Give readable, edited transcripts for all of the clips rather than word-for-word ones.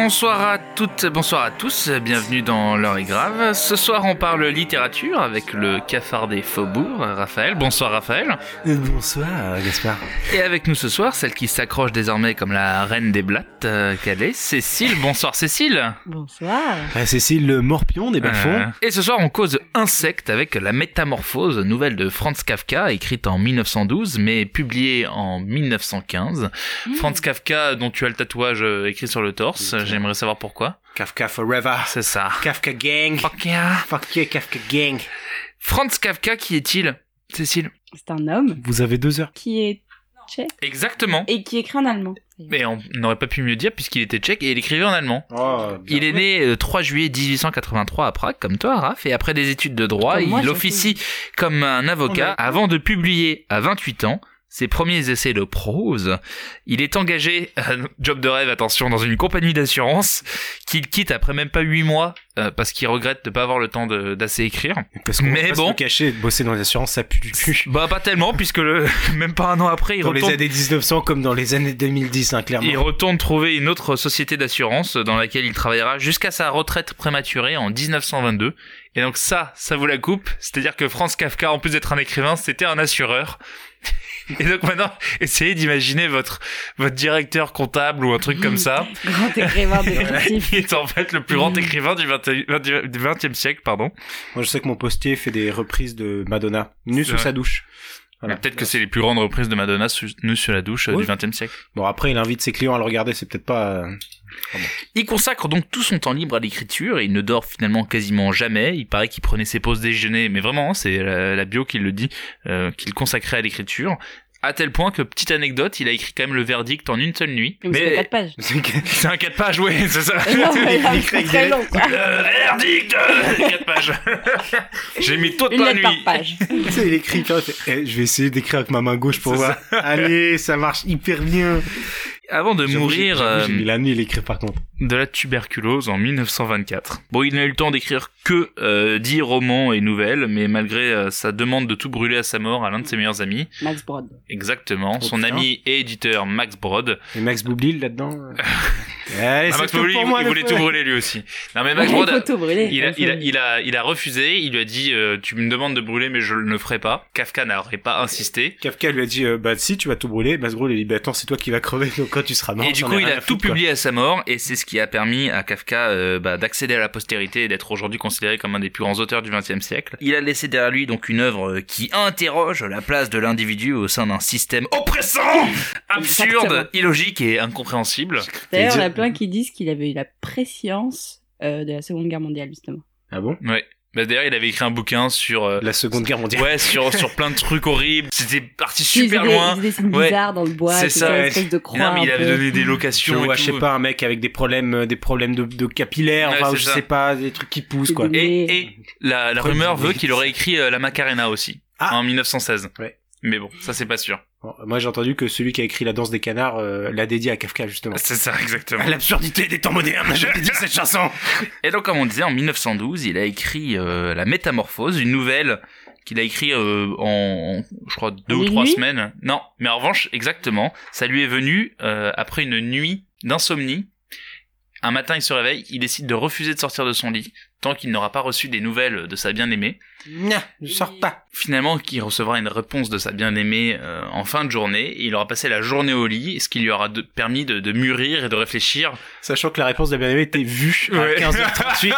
Bonsoir à toutes, bonsoir à tous, bienvenue dans L'heure est grave. Ce soir on parle littérature avec le cafard des faubourgs, Raphaël. Bonsoir Raphaël. Bonsoir Gaspard. Et avec nous ce soir, celle qui s'accroche désormais comme la reine des blattes, qu'elle est, Cécile. Bonsoir Cécile. Bonsoir. Cécile le morpion des bas-fonds. Et ce soir on cause insectes avec La Métamorphose, nouvelle de Franz Kafka, écrite en 1912 mais publiée en 1915. Franz Kafka dont tu as le tatouage écrit sur le torse, j'aimerais savoir pourquoi. Kafka forever. C'est ça. Kafka gang. Fuck yeah. Fuck yeah, Kafka gang. Franz Kafka, qui est-il, Cécile? C'est un homme Vous avez 2 heures. qui est tchèque Exactement. et qui écrit en allemand. Mais on n'aurait pas pu mieux dire puisqu'il était tchèque et il écrivait en allemand. Oh, Il est né 3 juillet 1883 à Prague, comme toi, Raph, et après des études de droit, Comme moi, il officie comme un avocat avant de publier à 28 ans ses premiers essais de prose. Il est engagé, job de rêve, attention, dans une compagnie d'assurance qu'il quitte après même pas 8 mois parce qu'il regrette de pas avoir le temps d'assez écrire. Parce qu'on Mais va bon, se cacher, de bosser dans les assurances, ça pue du cul. bah pas tellement puisque même pas un an après, il Dans retourne. les années 1900 comme dans les années 2010, hein, clairement. Il retourne trouver une autre société d'assurance dans laquelle il travaillera jusqu'à sa retraite prématurée en 1922. Et donc ça vous la coupe. C'est-à-dire que Franz Kafka, en plus d'être un écrivain, c'était un assureur. Et donc maintenant, essayez d'imaginer votre directeur comptable ou un truc comme ça. Grand écrivain détective. Qui est en fait le plus grand écrivain du 20e siècle, pardon. Moi, je sais que mon postier fait des reprises de Madonna, nu sous sa douche. Voilà. Mais peut-être que c'est les plus grandes reprises de Madonna nues sur la douche du 20e siècle. Bon, après, il invite ses clients à le regarder, c'est peut-être pas... Il consacre donc tout son temps libre à l'écriture et il ne dort finalement quasiment jamais. Il paraît qu'il prenait ses pauses déjeuner, mais vraiment, c'est la bio qui le dit, qu'il consacrait à l'écriture. À tel point que, petite anecdote, il a écrit quand même le verdict en une seule nuit. Mais c'est 4 pages. C'est un 4 pages, oui, c'est ça. Non, mais c'est très long, quoi. Verdict 4 pages. J'ai mis toute Une la lettre par nuit. page. Tu sais, il écrit, je vais essayer d'écrire avec ma main gauche pour C'est voir. Allez, ça marche hyper bien. Avant de mourir J'ai mis la nuit, il écrit par contre. de la tuberculose en 1924. Bon, il n'a eu le temps d'écrire que 10 romans et nouvelles, mais malgré sa demande de tout brûler à sa mort à l'un de ses meilleurs amis. Max Brod. Exactement, son putain. ami et éditeur Max Brod. Et Max Boublil là-dedans. Allez, Ah, c'est Max tout Brod, pour moi, il le voulait feu. tout brûler lui aussi. Non mais Max Il Brod, faut tout brûler. il a refusé, il lui a dit tu me demandes de brûler mais je ne le ferai pas. Kafka n'aurait pas insisté. Kafka lui a dit bah si tu vas tout brûler. Max Brod lui a dit bah attends c'est toi qui vas crever donc quand tu seras mort. Et du j'en coup, ai il rien a à tout foutre, quoi. publié à sa mort, et c'est ce qui a permis à Kafka d'accéder à la postérité et d'être aujourd'hui considéré comme un des plus grands auteurs du XXe siècle. Il a laissé derrière lui donc une œuvre qui interroge la place de l'individu au sein d'un système oppressant, absurde, Exactement. illogique et incompréhensible. D'ailleurs, il y en a plein qui disent qu'il avait eu la préscience de la Seconde Guerre mondiale, justement. Ah bon? Ouais. Bah, d'ailleurs, il avait écrit un bouquin sur La Seconde Guerre mondiale. ouais, sur plein de trucs horribles. C'était parti Ils super faisaient loin. des dessins Ouais. bizarres dans le bois, C'est tout ça, ça, ouais. espèce de croix. Non, mais il un avait peu. donné des Je locations vois, et je sais tout. pas, un mec avec des problèmes de capillaires, Ouais, enfin, c'est je ça. sais pas, des trucs qui poussent, quoi. Des- Et la rumeur veut qu'il aurait écrit la Macarena aussi, Ah. en 1916. Ouais. Mais bon, ça c'est pas sûr. Bon, moi, j'ai entendu que celui qui a écrit La danse des canards l'a dédié à Kafka, justement. C'est ça, exactement. L'absurdité des temps modernes, je dédie cette chanson. Et donc, comme on disait, en 1912, il a écrit La Métamorphose, une nouvelle qu'il a écrit en, je crois, 2 ou Une 3 nuit semaines. Non, mais en revanche, exactement, ça lui est venu après une nuit d'insomnie. Un matin, il se réveille, il décide de refuser de sortir de son lit tant qu'il n'aura pas reçu des nouvelles de sa bien-aimée. Non, je sors pas. Finalement, qu'il recevra une réponse de sa bien-aimée en fin de journée, et il aura passé la journée au lit, ce qui lui aura permis de mûrir et de réfléchir. Sachant que la réponse de la bien-aimée était vue à Ouais. 15h38.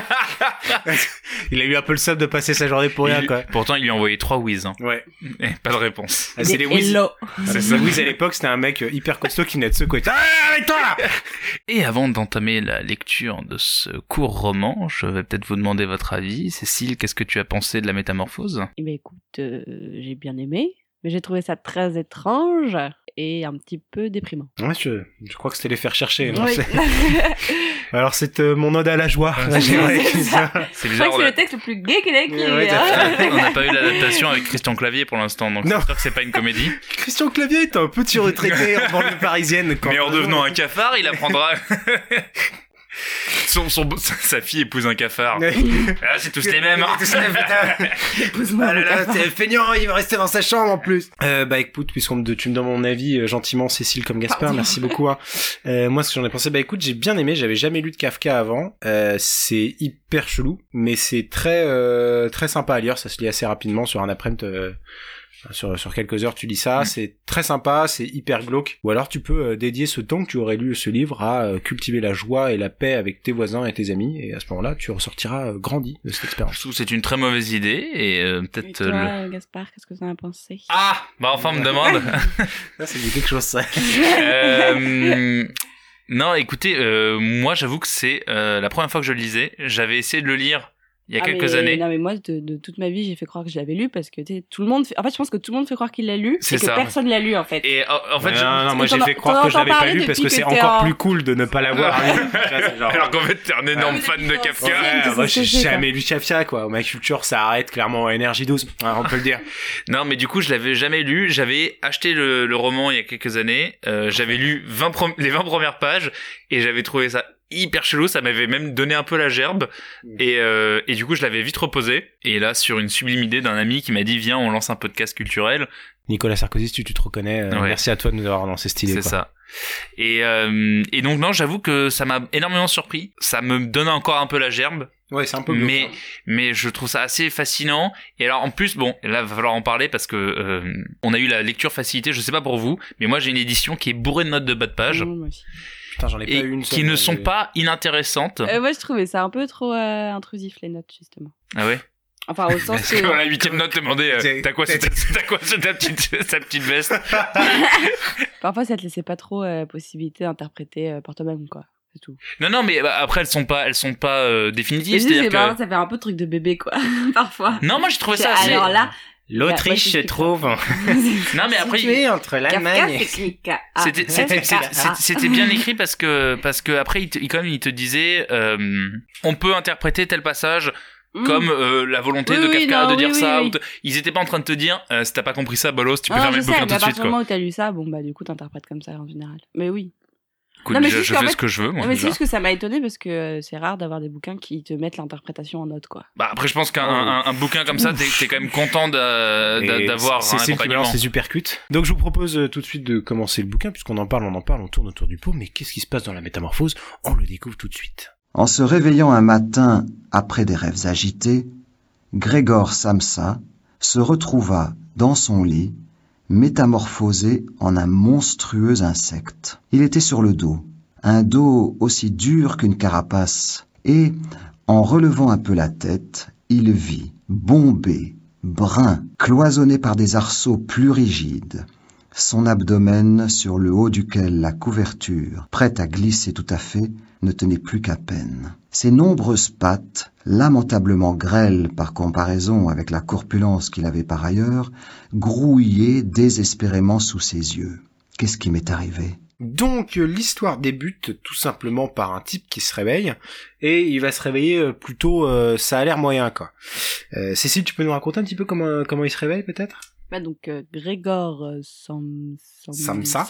Il a eu un peu le seum de passer sa journée pour rien, Il- quoi. Pourtant, il lui a envoyé 3 whiz, hein. Ouais. Et pas de réponse. Ah, c'est Des les Wiz. hello. C'est ça. Wiz à l'époque, c'était un mec hyper costaud qui venait de secouer. Ah, avec toi là. Et avant d'entamer la lecture de ce court roman, je vais peut-être vous demander votre avis. Cécile, qu'est-ce que tu as pensé de La Métamorphose? Eh ben écoute, j'ai bien aimé, mais j'ai trouvé ça très étrange et un petit peu déprimant. Ouais, je crois que c'était les faire chercher. non, Oui. c'est- Alors, c'est mon ode à la joie. Ouais, J'aimerais c'est que ça. C'est Je crois bizarre, que c'est le texte le plus gay qu'il ait écrit. Ouais, hein. on n'a pas eu l'adaptation avec Christian Clavier pour l'instant, donc Non. c'est sûr que c'est pas une comédie. Christian Clavier est un petit retraité en banlieue parisienne. Mais en devenant un cafard, il apprendra. Sa fille épouse un cafard. Ah, c'est tous les mêmes. Ah là là, t'es feignant, il va rester dans sa chambre en plus. Bah écoute, puisque tu me donnes mon avis gentiment, Cécile comme Gaspard, Pardon. merci beaucoup. Hein. Moi, ce que j'en ai pensé, bah écoute, j'ai bien aimé, j'avais jamais lu de Kafka avant. C'est hyper chelou, mais c'est très sympa à lire, ça se lit assez rapidement sur un après-midi. Sur quelques heures, tu lis ça, c'est très sympa, c'est hyper glauque. Ou alors tu peux dédier ce temps que tu aurais lu ce livre à cultiver la joie et la paix avec tes voisins et tes amis, et à ce moment-là, tu ressortiras grandi de cette expérience. Je trouve que c'est une très mauvaise idée et Et peut-être toi, Gaspard, qu'est-ce que tu en as pensé? Ah, bah enfin on me demande. Ça, c'est quelque chose, ça. Non, écoutez, moi j'avoue que c'est la première fois que je le lisais. J'avais essayé de le lire il y a quelques années. Non, mais moi, de toute ma vie, j'ai fait croire que je l'avais lu parce que, tu sais, tout le monde en fait, je pense que tout le monde fait croire qu'il l'a lu C'est et que ça. personne l'a lu, en fait. Et en fait, non, moi T'en j'ai as- fait croire t'en que je l'avais pas entends lu parce que parler c'est depuis que encore t'es plus cool de ne pas l'avoir lu. alors qu'en fait t'es un énorme fan de Kafka. Ouais. Moi j'ai c'est ça. jamais lu Kafka, quoi. Ma culture ça arrête clairement à énergie 12, on peut le dire. Non, mais du coup je l'avais jamais lu. J'avais acheté le roman il y a quelques années. J'avais lu les 20 premières pages et j'avais trouvé ça hyper chelou, ça m'avait même donné un peu la gerbe et du coup je l'avais vite reposé et là sur une sublime idée d'un ami qui m'a dit viens on lance un podcast culturel. Nicolas Sarkozy, si tu te reconnais, Ouais. merci à toi de nous avoir lancé cette idée. C'est quoi. ça. Et donc non, j'avoue que ça m'a énormément surpris, ça me donne encore un peu la gerbe. Ouais, c'est un peu Mais je trouve ça assez fascinant. Et alors en plus, bon, là va falloir en parler parce que on a eu la lecture facilitée, je sais pas pour vous, mais moi j'ai une édition qui est bourrée de notes de bas de page. Non, moi aussi. Putain, j'en ai pas Et eu une seule. qui ne sont pas inintéressantes. Moi, je trouvais ça un peu trop intrusif, les notes, justement. Ah ouais. Enfin, au sens Parce que que... la 8e note demandait t'as quoi sur ta petite veste. Parfois, ça te laissait pas trop possibilité d'interpréter par toi-même, quoi. C'est tout. Non, mais bah, après elles sont pas définitives, Mais c'est-à-dire que ça fait un peu truc de bébé, quoi. Parfois. non, moi j'ai trouvé ça assez. Alors là... L'Autriche se trouve Non, mais après située entre l'Allemagne. C'était bien écrit parce que après il te disait on peut interpréter tel passage comme la volonté de Kafka de dire ça. oui. Ils étaient pas en train de te dire si t'as pas compris ça bolos tu peux Non, fermer je le bouquin sais, mais tout à de partir suite du quoi. moment où t'as lu ça, bon, bah, du coup, t'interprètes comme ça, en général. Mais oui. Écoute, Non, mais déjà, c'est je juste qu'en fais fait- ce que je veux moi Non, mais c'est déjà. juste que ça m'a étonné parce que c'est rare d'avoir des bouquins qui te mettent l'interprétation en note, quoi. Bah après je pense qu'un bouquin comme ça t'es quand même content d'avoir c'est un qui accompagnement. balance les supercutes. Donc je vous propose tout de suite de commencer le bouquin puisqu'on en parle, on tourne autour du pot. Mais qu'est-ce qui se passe dans la métamorphose? On le découvre tout de suite. En se réveillant un matin après des rêves agités, Grégor Samsa se retrouva dans son lit, métamorphosé en un monstrueux insecte. Il était sur le dos, un dos aussi dur qu'une carapace, et, en relevant un peu la tête, il vit, bombé, brun, cloisonné par des arceaux plus rigides, son abdomen sur le haut duquel la couverture, prête à glisser tout à fait, ne tenait plus qu'à peine. Ses nombreuses pattes, lamentablement grêles par comparaison avec la corpulence qu'il avait par ailleurs, grouillaient désespérément sous ses yeux. Qu'est-ce qui m'est arrivé ? Donc l'histoire débute tout simplement par un type qui se réveille et il va se réveiller plutôt ça a l'air moyen quoi. Cécile, tu peux nous raconter un petit peu comment il se réveille peut-être? Bah, donc, Grégor Zamza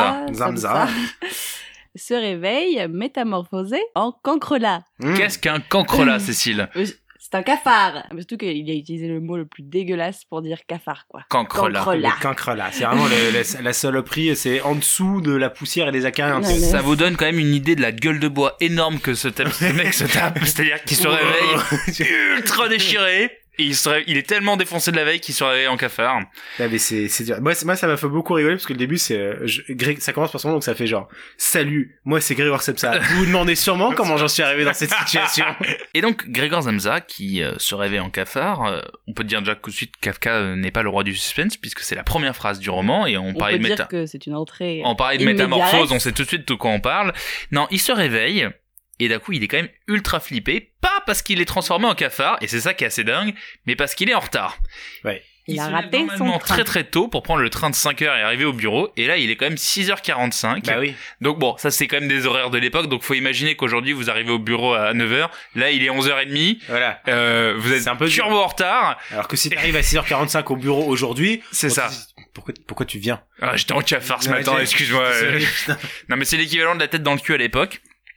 se réveille métamorphosé en cancrelat. Qu'est-ce qu'un cancrelat, Cécile? C'est un cafard. Surtout qu'il a utilisé le mot le plus dégueulasse pour dire cafard, quoi. Cancrelat. Cancrelat. Le cancrelat, c'est vraiment la saloperie, c'est en dessous de la poussière et des acariens. Non, tu sais. mais- Ça vous donne quand même une idée de la gueule de bois énorme que ce mec se tape, c'est-à-dire qu'il se réveille ultra déchiré. Et il est tellement défoncé de la veille qu'il se réveille en cafard. Ah, mais c'est dur. Moi, ça m'a fait beaucoup rigoler parce que le début, ça commence par son nom, donc ça fait genre, salut, moi c'est Grégor Samsa. Vous vous demandez sûrement comment j'en suis arrivé dans cette situation. Et donc, Grégor Samsa, qui se réveille en cafard, on peut dire déjà tout de suite Kafka n'est pas le roi du suspense, puisque c'est la première phrase du roman, et On peut dire que c'est une entrée. on parlait de immédiate. métamorphose, on sait tout de suite de quoi on parle. Non, il se réveille, et d'un coup, il est quand même ultra flippé, pas parce qu'il est transformé en cafard, et c'est ça qui est assez dingue, mais parce qu'il est en retard. Ouais. Il a se raté lève son normalement train. très très tôt pour prendre le train de 5h et arriver au bureau, et là, il est quand même 6h45. Bah oui. Donc bon, ça c'est quand même des horaires de l'époque, donc faut imaginer qu'aujourd'hui vous arrivez au bureau à 9h, là il est 11h30, Voilà. vous êtes C'est un peu turbo en retard, Alors que si t'arrives à 6h45 au bureau aujourd'hui, c'est on ça. te dit, pourquoi tu viens? Ah, j'étais en cafard ce Ouais, matin, excuse-moi. Désolé, putain. Non mais c'est l'équivalent de la tête dans le cul à l'époque.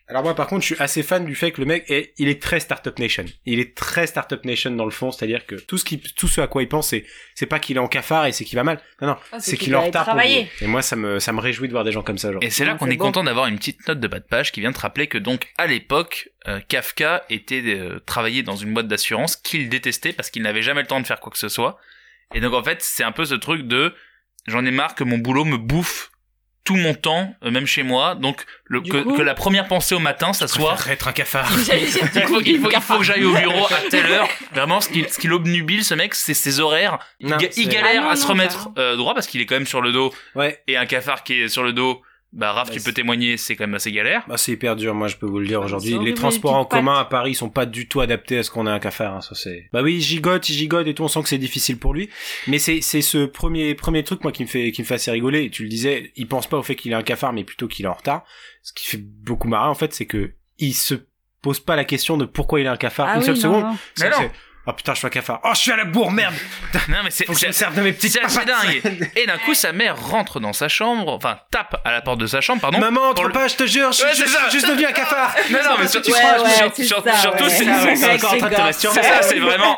Alors moi par contre je suis assez fan du fait que le mec il est très Startup Nation. Il est très Startup Nation dans le fond, c'est-à-dire que tout ce à quoi il pense c'est pas qu'il est en cafard et c'est qu'il va mal. Non, c'est qu'il est en retard pour lui. Et moi ça me réjouit de voir des gens comme ça genre. Et c'est là qu'on est content d'avoir une petite note de bas de page qui vient de rappeler que donc à l'époque Kafka était travaillé dans une boîte d'assurance qu'il détestait parce qu'il n'avait jamais le temps de faire quoi que ce soit. Et donc en fait, c'est un peu ce truc de j'en ai marre que mon boulot me bouffe tout mon temps, même chez moi, donc que la première pensée au matin, ça soit être un cafard. il faut que j'aille au bureau à telle heure. Vraiment, ce qui l'obnubile, ce mec, c'est ses horaires. Il galère à se remettre droit parce qu'il est quand même sur le dos. Ouais. Et un cafard qui est sur le dos, Raph, tu peux témoigner, c'est quand même assez galère. C'est hyper dur, moi je peux vous le dire aujourd'hui. Les transports en commun à Paris sont pas du tout adaptés à ce qu'on a un cafard, hein, ça c'est. Oui, il gigote et tout, on sent que c'est difficile pour lui. Mais c'est ce premier truc moi qui me fait assez rigoler. Tu le disais, il pense pas au fait qu'il est un cafard, mais plutôt qu'il est en retard. Ce qui fait beaucoup marrer en fait, c'est que il se pose pas la question de pourquoi il est un cafard une seule seconde. Mais non. Oh putain, je suis un cafard. Oh, je suis à la bourre, merde. Non, mais c'est de mes petites c'est dingue. Et d'un coup, sa mère rentre dans sa chambre, enfin, tape à la porte de sa chambre, pardon. Maman, entre pas, je te jure, je suis juste devenu un cafard. Non, mais surtout, c'est encore en train de te masturber. C'est ça, c'est vraiment.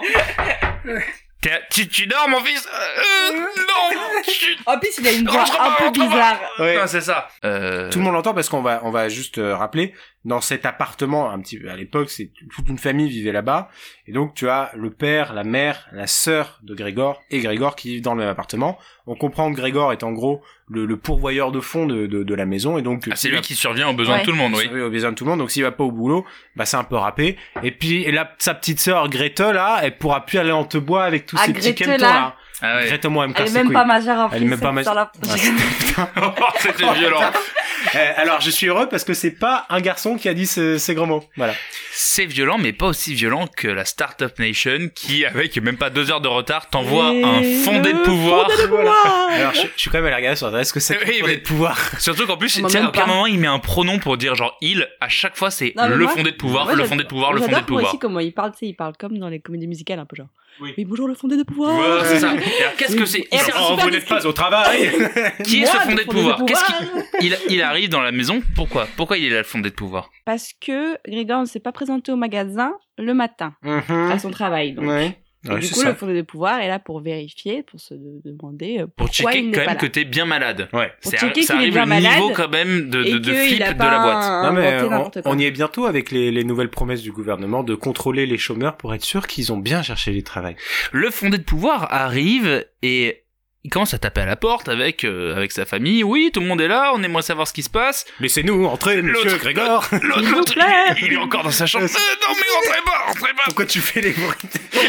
Tu dors, mon fils? Non! En plus, il a une voix un peu bizarre. Ouais. Non, c'est ça. Tout le monde l'entend parce qu'on va juste rappeler, dans cet appartement, un petit peu, à l'époque, c'est toute une famille vivait là-bas. Et donc, tu as le père, la mère, la sœur de Grégor et Grégor qui vivent dans le même appartement. On comprend que Grégor est en gros le pourvoyeur de fond de la maison et donc c'est lui qui survient aux besoins de tout le monde, oui. Aux besoins de tout le monde. Donc s'il va pas au boulot, c'est un peu râpé. Et puis sa petite sœur Greta là, elle pourra plus aller en te bois avec tous ces petits kentons là. Ah ouais. Greta, moi, elle est même pas majeure en plus. Elle est même pas majeure. C'était violent. Alors je suis heureux parce que c'est pas un garçon qui a dit ces grands mots. Voilà. C'est violent, mais pas aussi violent que la Startup Nation qui, avec même pas 2 heures de retard, t'envoie un fondé de pouvoir. Alors je suis quand même allé regarder sur Internet ce que c'est que fondé de pouvoir. Surtout qu'en plus, à aucun moment il met un pronom pour dire genre il. À chaque fois c'est le fondé de pouvoir, le fondé de pouvoir, le fondé de pouvoir. Moi aussi comment il parle, tu sais, il parle comme dans les comédies musicales un peu genre. Oui, bonjour le fondé de pouvoir. Ouais, c'est ça. Et alors qu'est-ce que c'est? Vous n'êtes pas au travail. Qui est ce fondé de pouvoir? Il arrive dans la maison. Pourquoi il est là le fondé de pouvoir? Parce que Grégor ne s'est pas présenté au magasin le matin à son travail. Donc. Ouais. Et du coup, le fondé de pouvoir est là pour vérifier, pour se demander pour checker quand même que t'es bien malade. Ouais. Ça arrive au niveau quand même de flip de la boîte. Non mais on y est bientôt avec les nouvelles promesses du gouvernement de contrôler les chômeurs pour être sûr qu'ils ont bien cherché du travail. Le fondé de pouvoir arrive et il commence à taper à la porte avec sa famille. Oui, tout le monde est là, on aimerait savoir ce qui se passe. Laissez-nous entrer, monsieur Grégor. L'autre, il est encore dans sa chambre. Non mais entrez pas. Pourquoi tu fais les bruits?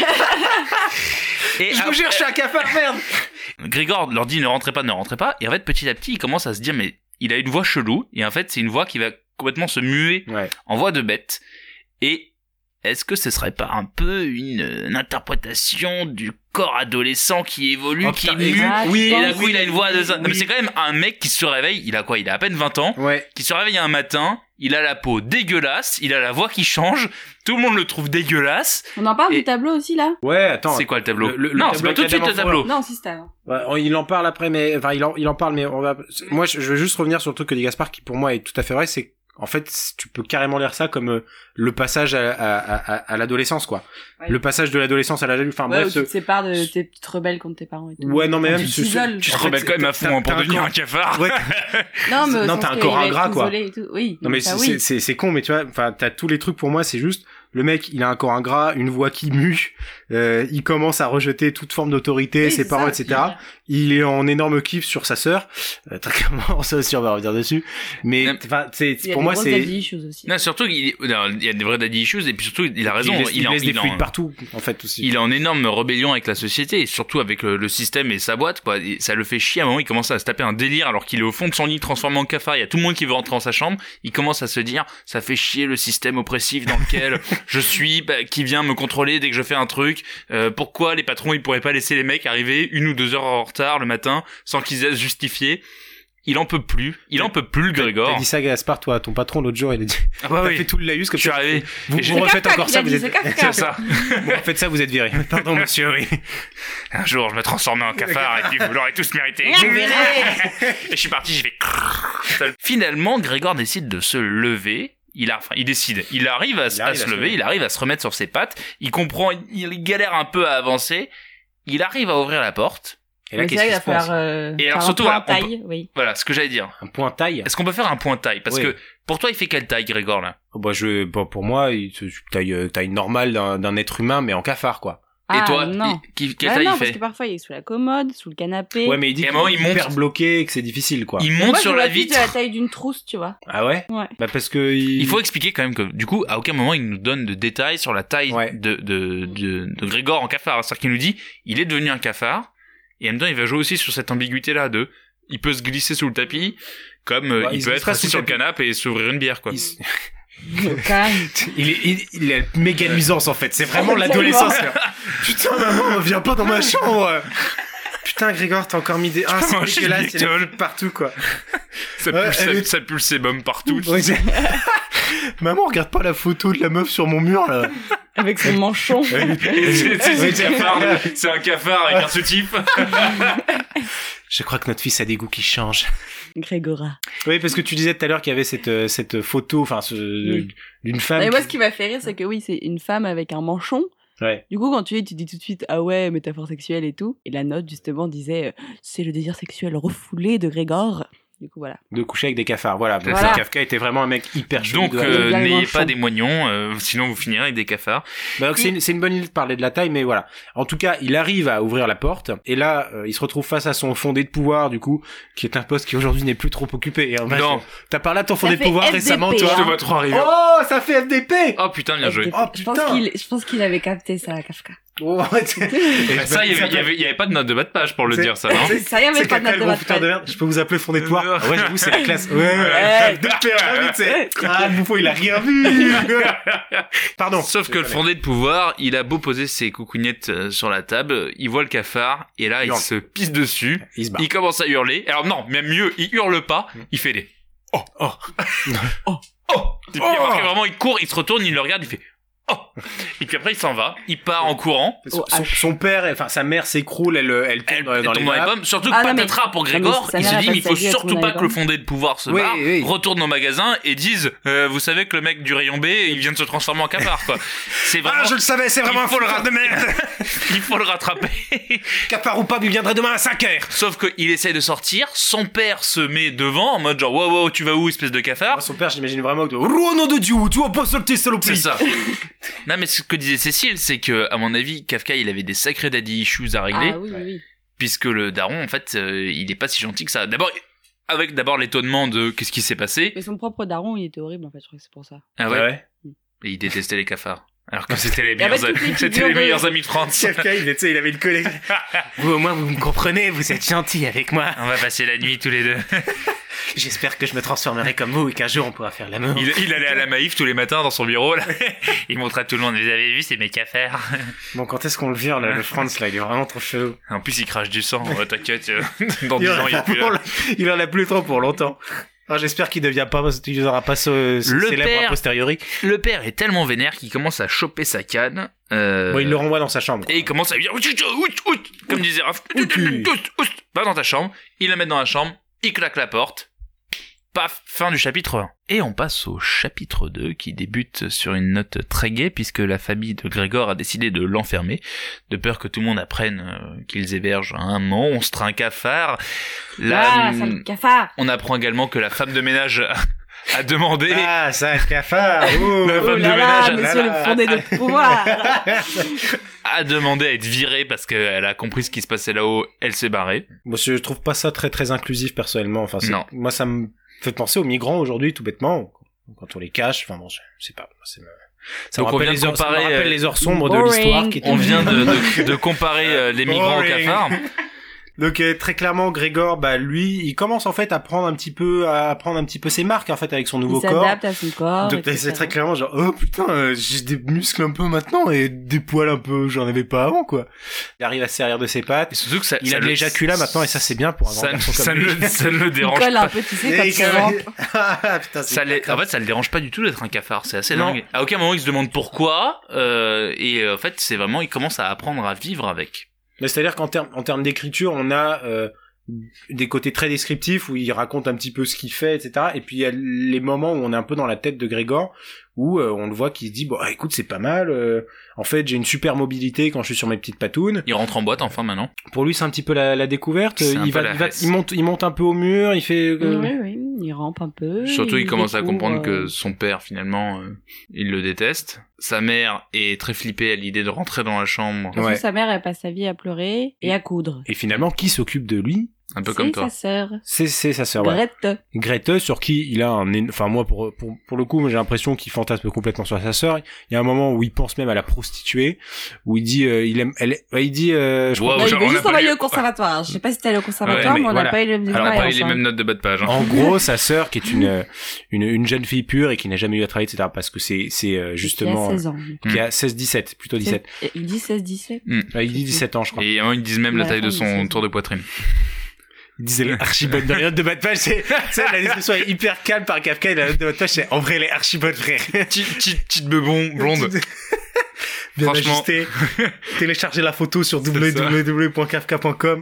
Et je vous jure, je suis un cafard, merde. Grégor leur dit ne rentrez pas. Et en fait, petit à petit, il commence à se dire mais il a une voix chelou. Et en fait, c'est une voix qui va complètement se muer en voix de bête. Et est-ce que ce serait pas un peu une interprétation du corps adolescent qui évolue, qui mue? Oui. Et d'un coup, il a une voix de ça. Non, mais c'est quand même un mec qui se réveille. Il a quoi? Il a à peine 20 ans. Ouais. Qui se réveille un matin. Il a la peau dégueulasse. Il a la voix qui change. Tout le monde le trouve dégueulasse. On en parle du tableau aussi, là? Ouais, attends. C'est quoi le tableau? Non, c'est pas tout de suite le tableau. Non, si c'est avant. Ouais, il en parle après, mais, enfin, il en parle, mais moi, je veux juste revenir sur le truc que dit Gaspard, qui pour moi est tout à fait vrai, c'est en fait, tu peux carrément lire ça comme le passage à l'adolescence, quoi. Ouais. Le passage de l'adolescence à l'âge adulte. Enfin, bref. Tu te sépares de tes petites rebelles contre tes parents et tout. Ouais, non, mais même, tu te rebelles quand même à fond pour devenir un cafard. Ouais. Non, t'as un corps ingrat, quoi. Oui. Non, mais c'est con, mais tu vois, enfin, t'as tous les trucs pour moi, c'est juste, le mec, il a un corps ingrat, une voix qui mue, il commence à rejeter toute forme d'autorité, ses parents, etc. Il est en énorme kiff sur sa sœur. Très clairement, ça aussi, on va revenir dessus. Mais, enfin, pour moi, c'est... Non, surtout, il y a des vrais daddy issues, et puis surtout, il a raison. Il laisse des fluides partout, en fait, aussi. Il est en énorme rébellion avec la société, et surtout avec le système et sa boîte, quoi. Et ça le fait chier. À un moment, il commence à se taper un délire, alors qu'il est au fond de son lit, transformé en cafard. Il y a tout le monde qui veut rentrer dans sa chambre. Il commence à se dire, ça fait chier le système oppressif dans lequel je suis, qui vient me contrôler dès que je fais un truc. Pourquoi les patrons, ils pourraient pas laisser les mecs arriver 1 ou 2 heures en retard le matin, sans qu'ils aient à se justifier? Il en peut plus, le Grégor. T'as dit ça à Gaspard, toi, ton patron, l'autre jour, il a dit, t'as fait tout le laïus comme je suis arrivé. Vous refaites encore ça, vous êtes, c'est ça. Vous refaites ça, vous êtes viré. Pardon, monsieur, oui. Un jour, je me transformais en cafard, et puis vous l'aurez tous mérité. Et je suis parti, j'ai fait... Finalement, Grégor décide de se lever. il décide. Il arrive à se lever, il arrive à se remettre sur ses pattes. Il comprend, il galère un peu à avancer. Il arrive à ouvrir la porte. Et là, Mais qu'est-ce qui se passe? Et alors surtout, voilà, voilà, oui. voilà, ce que j'allais dire. Un point taille? Est-ce qu'on peut faire un point taille? Parce Oui. que, pour toi, il fait quelle taille, Grégor, là? Pour moi, taille normale d'un être humain, mais en cafard, quoi. Et toi, non. quelle Ah taille non, il parce fait? que parfois il est sous la commode, sous le canapé. Ouais, mais il dit Et à un qu'il moment, est il monte. hyper bloqué et que c'est difficile, quoi. Il Mais monte moi, sur je la vois plus vitre. de la taille d'une trousse, tu vois. Ah ouais? Ouais. Bah parce que Il faut expliquer quand même que, du coup, à aucun moment, il nous donne de détails sur la taille Ouais. de Grégor en cafard. C'est-à-dire qu'il nous dit, il est devenu un cafard, et en même temps, il va jouer aussi sur cette ambiguïté-là de, il peut se glisser sous le tapis, comme Ouais, il il peut se être passe assis sous sur le le canapé et s'ouvrir une bière, quoi. Calme. il est méga nuisance, en fait. C'est vraiment l'adolescence, là. Putain, maman, viens pas dans ma chambre. Putain, Grégor, t'as encore mis des... Ah, Moi, c'est je dégueulasse, suis il y a des Beatles. trucs partout, quoi. Ça Ouais, pue, ça pue le sébum partout. Ouais, maman, regarde pas la photo de la meuf sur mon mur, là. Avec son manchon. C'est un cafard avec un soutif. Je crois que notre fils a des goûts qui changent. Grégora. Oui, parce que tu disais tout à l'heure qu'il y avait cette photo, enfin, Oui. d'une femme. Et moi, ce qui m'a fait rire, c'est que oui, c'est une femme avec un manchon. Ouais. Du coup, quand tu dis tout de suite, ah ouais, métaphore sexuelle et tout. Et la note, justement, disait, c'est le désir sexuel refoulé de Grégor. Du coup, voilà. De coucher avec des cafards, voilà. Donc, Voilà. Kafka était vraiment un mec hyper chelou. Donc, bien n'ayez manchon. pas des moignons, sinon vous finirez avec des cafards. Bah, donc c'est une bonne idée de parler de la taille, mais voilà. En tout cas, il arrive à ouvrir la porte, et là, il se retrouve face à son fondé de pouvoir, du coup, qui est un poste qui aujourd'hui n'est plus trop occupé. Et en vrai, Non. t'as parlé à ton fondé de fait pouvoir FDP, récemment, toi. hein. Je te vois trop arriver. Oh, ça fait FDP! Oh putain, bien joué. Oh, je putain. pense qu'il avait capté ça, Kafka. Oh, Ça, il y avait pas de note de bas de page pour le C'est- dire, ça, non? Ça y avait C'est pas de quelqu'un note de le bas gros de putain de page. merde. Je peux vous appeler fondé de pouvoir. Ah ouais, j'avoue, c'est la classe. Ouais, Ouais. FDP, vraiment, c'est... Ah, le bouffon, il a rien vu. Pardon. Sauf que le fondé de pouvoir, il a beau poser ses coucougnettes sur la table, il voit le cafard, et là, il Hurle. se pisse dessus, Il se barre. il commence à hurler. Alors non, même mieux, il hurle pas, il fait des oh. Oh. Et puis après, vraiment, il court, il se retourne, il le regarde, il fait oh. Et puis après, il s'en va, il part en courant. Son père, enfin, sa mère s'écroule, elle tombe Elle dans les tombe dans les pommes. pommes. Surtout Ah, que non, mais- patatras pour non, Grégor, mais sa il se mère, dit, elle mais il faut passe sa vie à surtout tourner pas les que le pommes. fondé de pouvoir se Oui, barre, oui. retourne au magasin et dise, vous savez que le mec du rayon B, il vient de se transformer en cafard, quoi. C'est vraiment, Ah, je le savais, c'est vraiment il un faut le fouteur de merde. il faut le rattraper. Cafard ou pas, il viendrait demain à 5h. Sauf qu'il essaie de sortir, son père se met devant, en mode genre, wow, tu vas où, espèce de cafard? Moi, son père, j'imagine vraiment que... Oh, nom de Dieu, tu vas pas sortir, C'est saloperie. ça. Non, mais ce que disait Cécile, c'est que, à mon avis, Kafka, il avait des sacrés daddy issues à régler, Ah oui, oui. puisque le daron, en fait, il est pas si gentil que ça. D'abord, avec l'étonnement de qu'est-ce qui s'est passé. Mais son propre daron, il était horrible, en fait, je crois que c'est pour ça. Ah ouais? Et il détestait les cafards. Alors que c'était les Il y avait meilleurs, toutes les c'était figures les de- meilleurs amis de France. Kafka, tu sais, il avait une collègue. Vous, au moins, vous me comprenez, vous êtes gentil avec moi. On va passer la nuit tous les deux. J'espère que je me transformerai comme vous et qu'un jour on pourra faire l'amour. Il allait à la Maïf tous les matins dans son bureau, là. Il montrait à tout le monde, vous avez vu, c'est mes cafards. Bon, quand est-ce qu'on le vire, là, le Franz, là, il est vraiment trop chelou. En plus, il crache du sang. T'inquiète, dans 10 ans, il est plus là. Il en a plus le temps pour longtemps. Alors, j'espère qu'il il aura pas célèbre père- a posteriori. Le père est tellement vénère qu'il commence à choper sa canne. Bon, il le renvoie dans sa chambre. Et il commence à lui dire, comme disait Raph, va dans ta chambre. Il la met dans la chambre, il claque la porte. Paf, fin du chapitre 1. Et on passe au chapitre 2 qui débute sur une note très gaie puisque la famille de Grégor a décidé de l'enfermer, de peur que tout le monde apprenne qu'ils hébergent un monstre, un cafard. Là, Ah, sale cafard. on apprend également que la femme de ménage a demandé... Ah, ça, le cafard. Oh, La Oh femme de là là, ménage monsieur le fondé de pouvoir. a demandé à être virée parce qu'elle a compris ce qui se passait là-haut, elle s'est barrée. Moi, je trouve pas ça très, très inclusif, personnellement. Enfin, Non. moi, ça me fait penser aux migrants aujourd'hui, tout bêtement. Quand on les cache, enfin bon, je sais pas. Ça me Donc on rappelle vient de ça me comparer, rappelle les heures sombres de boring. l'histoire qui étaient... On vient de comparer les migrants aux Boring. cafards. Donc très clairement, Grégor, bah lui, il commence en fait à prendre un petit peu ses marques en fait avec son nouveau Il corps. s'adapte à son corps. Donc c'est très clairement genre oh putain, j'ai des muscles un peu maintenant et des poils un peu, j'en avais pas avant quoi. Il arrive à se servir de ses Et pattes. surtout que ça, Il ça a de le- l'éjaculat maintenant et ça c'est bien pour avoir un garçon ça comme lui. ne le Il dérange colle pas. un peu, tu sais, quand il rentre. Ah putain, c'est Ça les- grave. en fait, ça le dérange pas du tout d'être un cafard. C'est assez Non. dingue. À aucun moment il se demande pourquoi. En fait, c'est vraiment, il commence à apprendre à vivre avec. Mais c'est-à-dire qu'en termes d'écriture, on a des côtés très descriptifs où il raconte un petit peu ce qu'il fait, etc. Et puis il y a les moments où on est un peu dans la tête de Grégor, où on le voit qui se dit bon écoute c'est pas mal, en fait j'ai une super mobilité quand je suis sur mes petites patounes. Il rentre en boîte enfin maintenant. Pour lui c'est un petit peu la découverte, C'est un peu la il monte un peu au mur, il fait Oui, il rampe un peu. Surtout il commence à découvre, comprendre que son père finalement il le déteste. Sa mère est très flippée à l'idée de rentrer dans la chambre. Parce que sa mère, elle passe sa vie à pleurer et à coudre. Et finalement qui s'occupe de lui? Un peu comme toi. C'est C'est sa sœur, ouais. Grete, sur qui il a enfin moi pour le coup, j'ai l'impression qu'il fantasme complètement sur sa sœur. Il y a un moment où il pense même à la prostituer, où il dit il dit je crois il veut juste envoyer au conservatoire. Je sais pas si t'es allé au conservatoire, mais on n'a pas eu les mêmes notes. Alors, on n'a pas eu les mêmes notes de bas de page. Hein. En gros, sa sœur qui est une jeune fille pure et qui n'a jamais eu à travailler, etc. Parce que c'est justement qui a 16 ans. Qui a 16-17, plutôt 17. Il dit 16-17. Il dit 17 ans, je crois. Et ils disent même la taille de son tour de poitrine. Il disait les archi bonnes dans les notes de bas de page, c'est la description est hyper calme par Kafka et la note de bas de page c'est en vrai les archi bonnes frère. Petite bebon blonde. Bien ajusté. Téléchargez la photo sur www.kafka.com.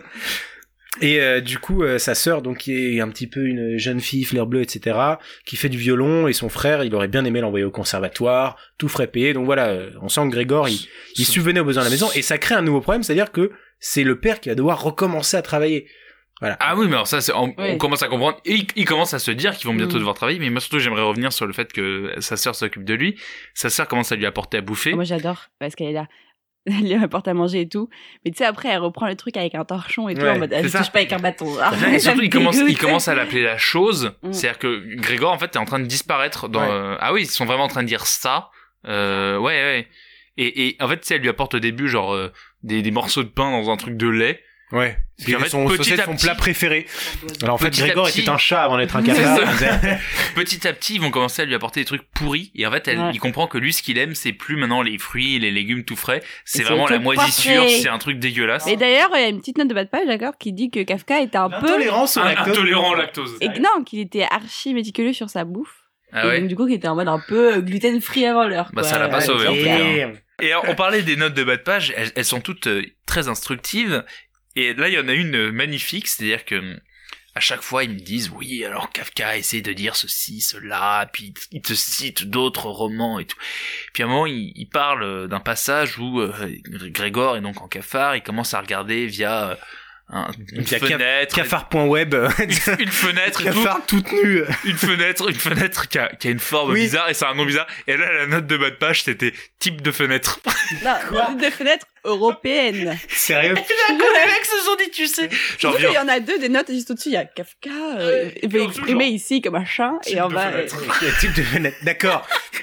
Et du coup sa sœur donc qui est un petit peu une jeune fille fleur bleue etc qui fait du violon et son frère il aurait bien aimé l'envoyer au conservatoire tout frais payé donc voilà on sent que Grégor il subvenait aux besoins de la maison et ça crée un nouveau problème c'est-à-dire que c'est le père qui va devoir recommencer à travailler. Voilà. Ah oui, mais alors ça, on commence à comprendre. Et il commence à se dire qu'ils vont bientôt devoir travailler. Mais moi, surtout, j'aimerais revenir sur le fait que sa sœur s'occupe de lui. Sa sœur commence à lui apporter à bouffer. Moi, j'adore. Parce qu'elle est là. Elle lui apporte à manger et tout. Mais tu sais, après, elle reprend le truc avec un torchon et tout. En mode, elle touche pas avec un bâton. Et surtout, il commence à l'appeler la chose. C'est-à-dire que Grégor, en fait, est en train de disparaître dans, ah oui, ils sont vraiment en train de dire ça. Ouais. Et en fait, tu sais, elle lui apporte au début, genre, des morceaux de pain dans un truc de lait. Ouais. C'est en fait, son plat préféré. Alors en fait, Grégor était un chat avant d'être un cafard. Petit à petit, ils vont commencer à lui apporter des trucs pourris. Et en fait, il comprend que lui, ce qu'il aime, c'est plus maintenant les fruits, les légumes tout frais. C'est vraiment la moisissure. C'est un truc dégueulasse. Et d'ailleurs, il y a une petite note de bas de page, d'accord, qui dit que Kafka était un peu intolérant au lactose. Et non, qu'il était archi méticuleux sur sa bouffe. Ah ouais. Donc du coup, qu'il était en mode un peu gluten free avant l'heure. Bah ça l'a pas sauvé en tout cas. Et on parlait des notes de bas de page. Elles sont toutes très instructives. Et là, il y en a une magnifique, c'est-à-dire que à chaque fois, ils me disent, oui, alors Kafka essaie de dire ceci, cela, puis il te cite d'autres romans et tout. Puis à un moment, il parle d'un passage où Grégor est donc en cafard, il commence à regarder via une fenêtre, cafard.web, une fenêtre, cafard toute nue, une fenêtre qui a une forme bizarre et c'est un nom bizarre. Et là, la note de bas de page, c'était type de fenêtre. Non, type de fenêtre européenne. Sérieux? Et puis là, quand les mecs se sont dit, tu sais, genre, il y en a deux des notes juste au-dessus, il y a Kafka, exprimé ici comme machin, et en bas, type de fenêtre, d'accord.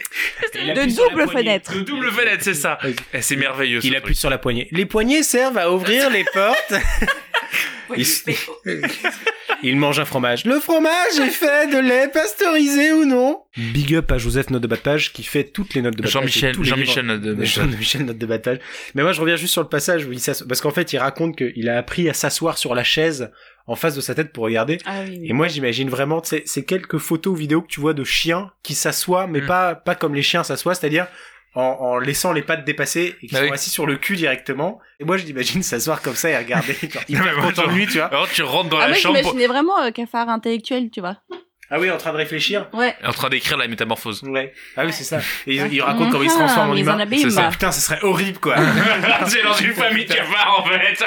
De double fenêtre. De double fenêtre, c'est ça. C'est merveilleux. Il appuie sur la poignée. Les poignées servent à ouvrir les portes. Il mange un fromage. Le fromage est fait de lait pasteurisé ou non? Big up à Joseph Note de bas de page qui fait toutes les notes de bas de page. Jean-Michel Note de bas de page. Jean-Michel Note de bas de page. Mais moi je reviens juste sur le passage où il s'assoit parce qu'en fait il raconte qu'il a appris à s'asseoir sur la chaise en face de sa tête pour regarder. Ah oui. Et moi j'imagine vraiment c'est quelques photos ou vidéos que tu vois de chiens qui s'assoient mais pas comme les chiens s'assoient, c'est-à-dire en laissant les pattes dépasser et qui sont assis sur le cul directement. Et moi, je l'imagine s'asseoir comme ça et regarder. Hyper content de lui, tu vois. Alors, tu rentres dans la chambre. Moi, j'imaginais vraiment cafard intellectuel, tu vois. Ah oui, en train de réfléchir. Ouais. En train d'écrire la métamorphose. Ouais. Ah oui, c'est ça. Et il raconte comment il se transforme en humain. C'est ça. Putain, ce serait horrible, quoi. C'est dans une famille de cafards, en fait.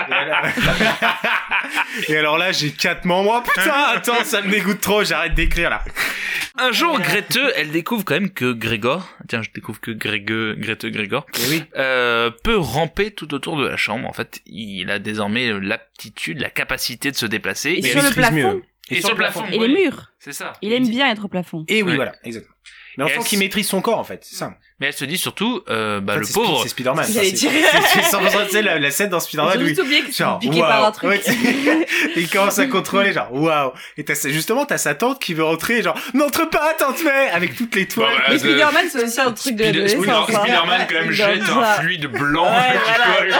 Et alors là, j'ai 4 membres. Oh, putain, attends, ça me dégoûte trop, j'arrête d'écrire, là. Un jour, Grete, elle découvre quand même que Grégor, Grégor, peut ramper tout autour de la chambre. En fait, il a désormais l'aptitude, la capacité de se déplacer. Et sur le plafond. Et sur le plafond. Et les murs. C'est ça. Il aime bien être au plafond. Et oui, voilà, exactement. Mais on sent qu'il maîtrise son corps, en fait, c'est ça. Mais elle se dit surtout, le pauvre. C'est Spider-Man. C'est 100% la scène dans Spider-Man. J'ai juste oublié que c'était piqué par un truc. Il commence à contrôler, genre, waouh. Et t'as sa tante qui veut rentrer, genre, n'entre pas, tante May, avec toutes les toiles. Mais Spider-Man, c'est aussi un truc de l'adolescence. Spider-man, quand même, jette un fluide blanc qui colle.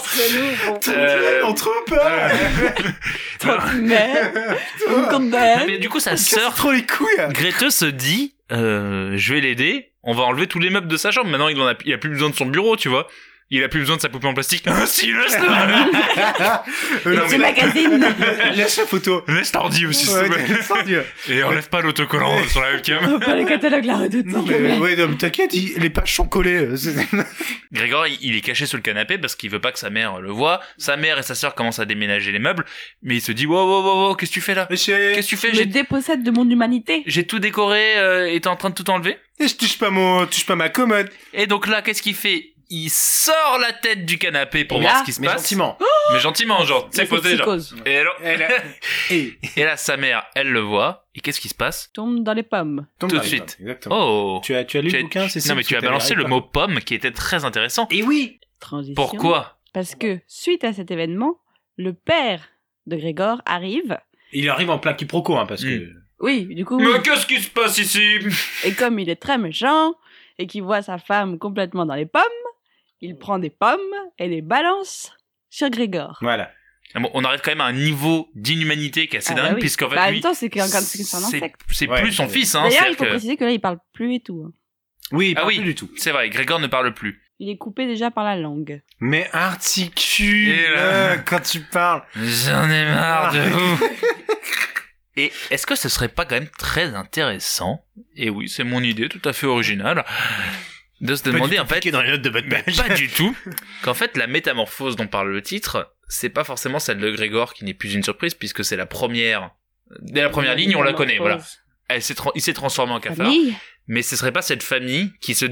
Entre pas. Tante May. Mais du coup, sa sœur, trop les couilles. Grete se dit, je vais l'aider. On va enlever tous les meubles de sa chambre. Maintenant, il a plus besoin de son bureau, tu vois. Il a plus besoin de sa poupée en plastique. Ah si, laisse-la. C'est magazine. Laisse la photo. Laisse l'ordi aussi, s'il te plaît. laisse l'ordi. Et enlève pas l'autocollant sur la webcam. Pas le catalogue La Redoute. Non, mais, ouais, non, mais t'inquiète, les pages sont collées. Grégor, il est caché sous le canapé parce qu'il veut pas que sa mère le voie. Sa mère et sa sœur commencent à déménager les meubles, mais il se dit wow, qu'est-ce que tu fais là? Qu'est-ce que tu fais? Je me dépossède de mon humanité. J'ai tout décoré et t'es en train de tout enlever. Et je touche pas ma commode. Et donc là, qu'est-ce qu'il fait? Il sort la tête du canapé pour Et voir là, ce qui se Mais passe. gentiment. Mais gentiment, genre, tu sais, Là, c'est posé, genre. psychose. Et alors, Et et là, sa mère, elle le voit. Et qu'est-ce qui se passe? Tombe dans les pommes. tombe Tout dans de les suite. pommes, exactement. Oh. Tu as lu Tu as- le bouquin, c'est ça? Non, mais tu as balancé le mot pomme qui était très intéressant. Et oui. Transition. Pourquoi? Parce que, suite à cet événement, le père de Grégor arrive. Il arrive en plein quiproquo, hein, parce que... Oui, du coup, Mais qu'est-ce qui se passe ici? et comme il est très méchant, et qu'il voit sa femme complètement dans les pommes, il prend des pommes et les balance sur Grégor. Voilà. Bon, on arrive quand même à un niveau d'inhumanité qui est assez Ah bah dingue, oui. puisqu'en fait, Bah, en lui, même temps, c'est un insecte. c'est Ouais. plus son fils, hein. D'ailleurs, il c'est-à-dire faut que- préciser que là, il parle plus et tout. Oui, il Ah parle oui. plus du tout. C'est vrai, Grégor ne parle plus. Il est coupé déjà par la langue. Mais articule, Et là- quand tu parles. J'en ai marre de vous. Et est-ce que ce serait pas quand même très intéressant, et oui, c'est mon idée tout à fait originale, de se demander en fait, dans les notes de votre mais pas du tout, qu'en fait la métamorphose dont parle le titre, c'est pas forcément celle de Grégor qui n'est plus une surprise puisque c'est la première, dès la première ligne on la connaît, voilà. Il s'est transformé en cafard, Famille. mais ce serait pas cette famille qui se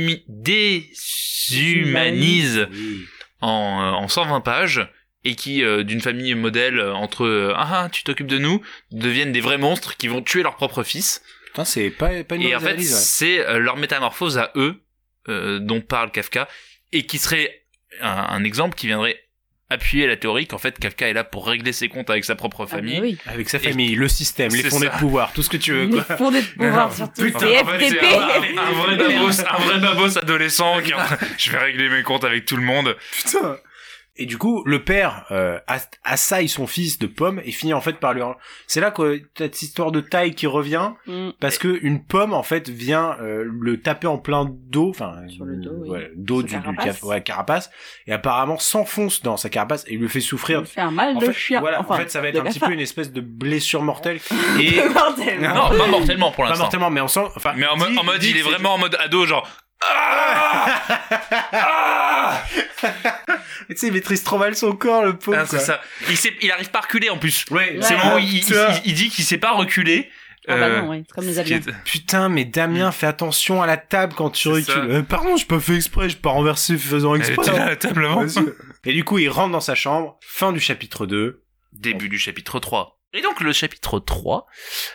déshumanise en 120 pages et qui, d'une famille modèle entre tu t'occupes de nous, deviennent des vrais monstres qui vont tuer leur propre fils. Putain, c'est pas une Et mauvaise en fait, analyse, ouais. c'est leur métamorphose à eux dont parle Kafka et qui serait un exemple qui viendrait appuyer la théorie qu'en fait Kafka est là pour régler ses comptes avec sa propre Ah, bah famille. oui. Avec sa famille, le système, les C'est fondés ça. de pouvoir, tout ce que tu veux, Les quoi. fondés de pouvoir, surtout. Putain, C'est En fait, FTP. c'est un vrai babos adolescent qui est en train- je vais régler mes comptes avec tout le monde. Putain. Et du coup, le père assaille son fils de pomme et finit en fait par lui... C'est là que t'as cette histoire de taille qui revient, Mm. parce que une pomme, en fait, vient le taper en plein dos, enfin... Sur le dos, oui. ouais, dos Sa du carapace. carapace, et apparemment s'enfonce dans sa carapace et lui fait souffrir. Il fait un mal En de fait, chien. voilà, Enfin, en fait, ça va être de un petit cafard. peu une espèce de blessure mortelle. Et... Bordel. Non, pas mortellement pour Pas l'instant. mortellement, mais on sent... Enfin, Mais en mode, dit il est que vraiment en mode ado, genre. Tu sais, il maîtrise trop mal son corps, le pauvre. Ah, c'est ça. Il arrive pas à reculer en plus. Ouais, C'est le moment où il Putain. dit qu'il sait pas reculer. Ah bah non, ouais, c'est comme les ce qui avions. est- Putain, mais Damien, fais attention à la table quand tu C'est recules. ça. Pardon, j'ai pas fait exprès, j'ai pas renversé faisant Elle était exprès. là à la table avant. Vas-y. Et du coup, il rentre dans sa chambre. Fin du chapitre 2. Début du chapitre 3. Et donc le chapitre 3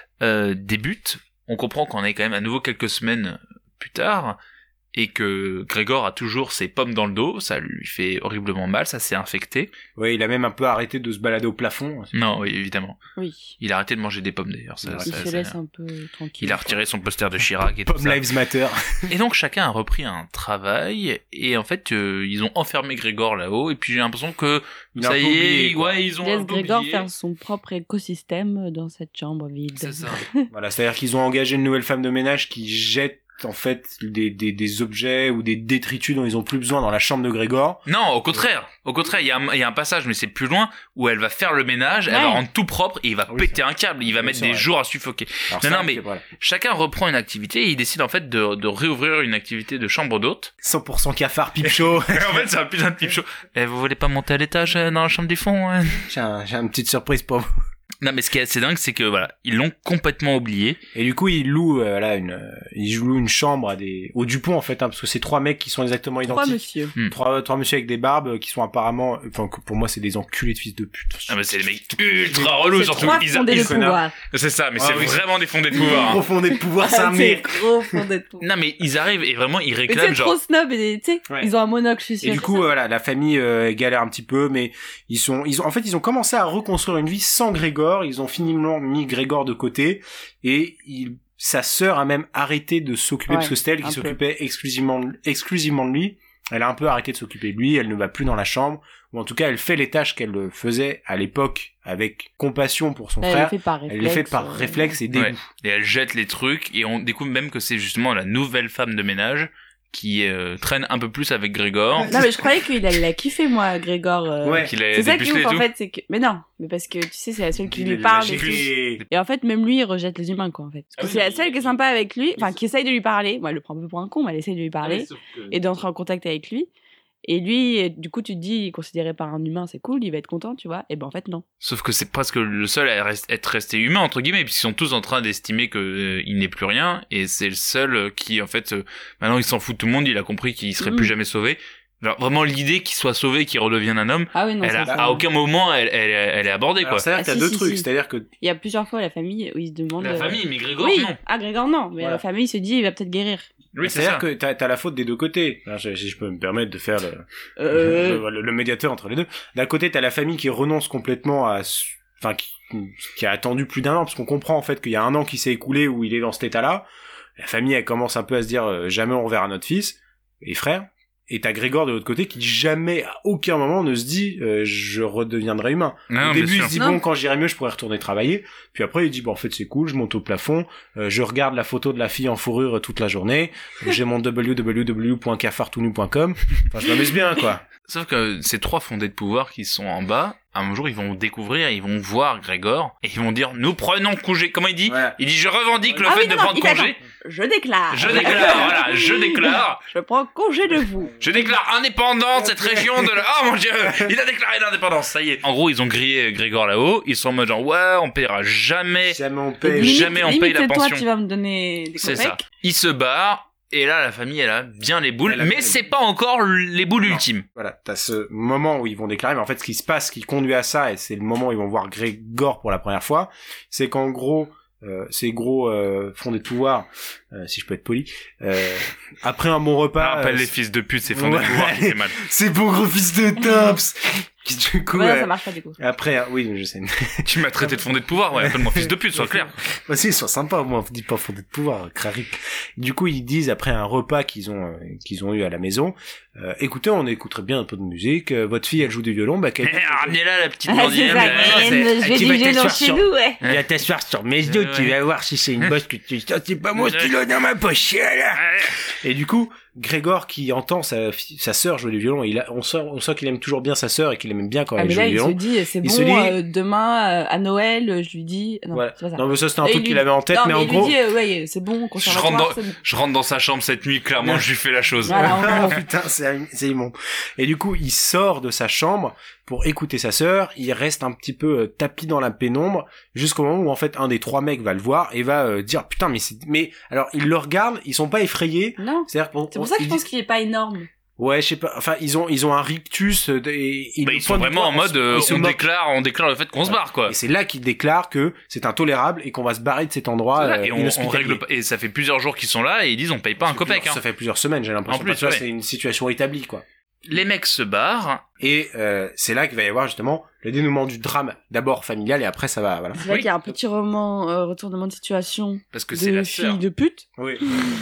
débute. On comprend qu'on est quand même à nouveau quelques semaines plus tard. Et que Grégor a toujours ses pommes dans le dos. Ça lui fait horriblement mal, ça s'est infecté. Ouais, il a même un peu arrêté de se balader au plafond. Non, oui, évidemment. Oui. Il a arrêté de manger des pommes d'ailleurs. Ça, Il ça- se ça- laisse un peu tranquille. Il a retiré son poster de Chirac et tout Pomme ça. Lives Matter. Et donc chacun a repris un travail et en fait ils ont enfermé Grégor là-haut et puis j'ai l'impression que Il a ça un y peu est, oublié, quoi. ouais ils ont Il un laisse peu Grégor oublié. faire son propre écosystème dans cette chambre vide. C'est ça. Voilà, c'est-à-dire qu'ils ont engagé une nouvelle femme de ménage qui jette en fait des objets ou des détritus dont ils ont plus besoin dans la chambre de Grégor. Non, au contraire, il y a un passage mais c'est plus loin où elle va faire le ménage, elle Ouais. va rendre tout propre et il va Oui, péter un câble, il va Oui, mettre c'est des vrai. jours à suffoquer. Alors, Non, ça, non, mais- c'est- voilà. Chacun reprend une activité et il décide en fait de réouvrir une activité de chambre d'hôte. 100% cafard pipe chaud. en fait c'est un putain de pipe chaud. Eh, vous voulez pas monter à l'étage dans la chambre du fond hein j'ai une petite surprise pour vous. Non mais ce qui est assez dingue c'est que voilà, ils l'ont complètement oublié. Et du coup, il loue il loue une chambre au Dupont en fait, hein, parce que c'est trois mecs qui sont exactement Trois identiques. monsieur. Trois messieurs avec des barbes qui sont apparemment, enfin que pour moi c'est des enculés de fils de pute. Ah mais c'est des mecs ultra relous C'est surtout. trois Ils fondés de connards. pouvoir. C'est ça, mais Ah c'est oui. vraiment des fondés de pouvoir. hein. Profondé de pouvoir, c'est un C'est mec. gros fondés de pouvoir. Non mais ils arrivent et vraiment ils Mais réclament c'est genre. trop snob et tu sais, Ouais. ils ont un monocle, je suis Et sûre. du coup, voilà, la famille galère un petit peu, mais ils ont commencé à reconstruire une vie sans Grégor. Ils ont finalement mis Grégor de côté et sa sœur a même arrêté de s'occuper Ouais, parce que c'était elle un qui peu. s'occupait exclusivement de lui. Elle a un peu arrêté de s'occuper de lui. Elle ne va plus dans la chambre, ou en tout cas, elle fait les tâches qu'elle faisait à l'époque avec compassion pour son Elle frère. le fait par réflexe. Elle les fait par réflexe et dégoût. Ouais. Et elle jette les trucs et on découvre même que c'est justement la nouvelle femme de ménage qui traîne un peu plus avec Grégor. Non, mais je croyais qu'il allait kiffé, moi, Grégor. Ouais. Qu'il a C'est ça qui dépucelé est et ouf, tout. en fait, c'est que... Mais non, mais parce que, tu sais, c'est la seule qui Il lui est parle et magique. tout. Et en fait, même lui, il rejette les humains, quoi, en fait. Parce que c'est la seule qui est sympa avec lui, enfin, qui essaye de lui parler. Moi, elle le prend un peu pour un con, mais elle essaye de lui parler et d'entrer en contact avec lui. Et lui, du coup, tu te dis, considéré par un humain, c'est cool, il va être content, tu vois. Et ben, en fait, non. Sauf que c'est presque le seul à être resté humain, entre guillemets, puisqu'ils sont tous en train d'estimer que il n'est plus rien, et c'est le seul qui, en fait, maintenant il s'en fout de tout le monde, il a compris qu'il serait plus jamais sauvé. Genre, vraiment, l'idée qu'il soit sauvé, qu'il redevienne un homme, Ah oui, non, à aucun moment elle est abordée, Alors, quoi. c'est-à-dire qu'il y a deux trucs, c'est-à-dire que Il y a plusieurs fois la famille où ils se demandent... La famille, mais Grégor, Oui, non. ah, Grégor, non. Mais Voilà. la famille se dit, il va peut-être guérir. Oui, c'est c'est-à-dire ça. que t'as la faute des deux côtés. Alors, si je peux me permettre de faire le médiateur entre les deux. D'un côté, t'as la famille qui renonce complètement enfin, qui a attendu plus d'1 an, parce qu'on comprend en fait qu'il y a 1 an qui s'est écoulé où il est dans cet état-là. La famille, elle commence un peu à se dire jamais on reverra notre fils et frère. Et t'as Grégor de l'autre côté qui jamais, à aucun moment, ne se dit je redeviendrai humain. Non, Au bien début, il sûr. se dit Non. bon, quand j'irai mieux, je pourrais retourner travailler. Puis après, il dit bon, en fait, c'est cool, je monte au plafond, je regarde la photo de la fille en fourrure toute la journée. J'ai mon www.cafartounu.com. Enfin, je m'amuse bien, quoi. Sauf que ces 3 fondés de pouvoir qui sont en bas, un jour ils vont découvrir, ils vont voir Grégor, et ils vont dire, nous prenons congé. Comment il dit? Voilà. Il dit, je revendique le Ah fait oui, de non, prendre il congé. attend. Je déclare. Je déclare, voilà, je déclare. Je prends congé de vous. Je déclare indépendant cette région de la... Oh mon dieu, il a déclaré l'indépendance, ça y est. En gros, ils ont grillé Grégor là-haut, ils sont en mode genre, ouais, on paiera jamais. Jamais on Et paye. Limite- limite- jamais on limite, paye la c'est pension. toi, tu vas me donner des C'est copecs. ça. Il se barre, et là, la famille, elle a bien les boules, Elle a mais bien les c'est boules. pas encore les boules Non. ultimes. Voilà, t'as ce moment où ils vont déclarer, mais en fait, ce qui se passe, qui conduit à ça, et c'est le moment où ils vont voir Grégor pour la première fois, c'est qu'en gros, ces gros fondés de pouvoir, si je peux être poli, après un bon repas, Appelle les fils de pute, c'est fondé de ouais. pouvoir qui fait mal. c'est bon gros fils de Tops. Qui du coup, Ouais, ça marche pas du coup. après, oui, je sais. Tu m'as traité de fondé de pouvoir, ouais, appelle-moi fils de pute, sois clair. Vas-y, sois sympa, moi, on dit pas fondé de pouvoir, crari. Du coup, ils disent après un repas qu'ils ont eu à la maison, écoutez, on écouterait bien un peu de musique. Votre fille, elle joue du violon, bah qu'elle. Ramenez-la, la petite Ah, c'est blondienne. ça, là. je vais tu vas diviser dans t'asseoir chez sur- nous, ouais. Viens t'asseoir sur mes dos, tu Ouais. vas voir si c'est une bosse que tu... Ça, c'est pas mon stylo dans ma poche, là. Et du coup, Grégor qui entend sa sœur jouer du violon, on sent qu'il aime toujours bien sa sœur et qu'il aime bien quand Ah, elle mais joue là, du il se violon. dit, c'est Il bon, se dit- demain, à Noël, je lui dis... Non, Voilà. c'est pas ça. Non, mais ça, c'était un Et truc il qu'il lui- avait en tête, non, mais en il gros... lui dit, ouais, c'est bon, conservatoire, c'est bon. Je rentre dans sa chambre cette nuit, clairement, je lui fais la chose. Voilà, en Ah, gros. putain, c'est immonde. Et du coup, il sort de sa chambre pour écouter sa sœur, il reste un petit peu tapi dans la pénombre, jusqu'au moment où en fait un des 3 mecs va le voir et va dire putain mais alors ils le regardent, ils sont pas effrayés, Non. c'est-à-dire C'est pour ça que je pense qu'il est pas énorme. ouais, je sais pas, enfin ils ont un rictus et Bah, ils sont vraiment en mode, ils se on moquent. déclare le fait qu'on se barre, quoi. Et c'est là qu'ils déclarent que c'est intolérable et qu'on va se barrer de cet endroit Et on inhospitalier. règle pas, et ça fait plusieurs jours qu'ils sont là et ils disent on paye pas un copec, hein. Ça fait plusieurs semaines, j'ai l'impression. En plus, Parce que là, ouais. c'est une situation établie, quoi. Les mecs se barrent. Et c'est là qu'il va y avoir justement le dénouement du drame, d'abord familial et après ça va, voilà. C'est vrai Oui. qu'il y a un petit retournement de situation Parce que c'est de la fille sœur. de pute. Oui.